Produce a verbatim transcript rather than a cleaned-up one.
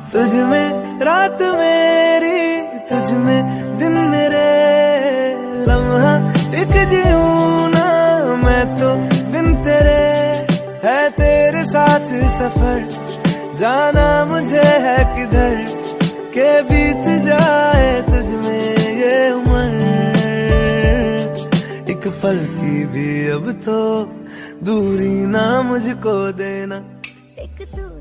तुझ में रात मेरी, तुझ में दिन मेरे, लम्हा एक जीऊं ना मैं तो बिन तेरे। है तेरे साथ सफर, जाना मुझे है किधर, के बीत जाए तुझ में ये उम्र। एक पल की भी अब तो दूरी ना मुझको देना। एक तू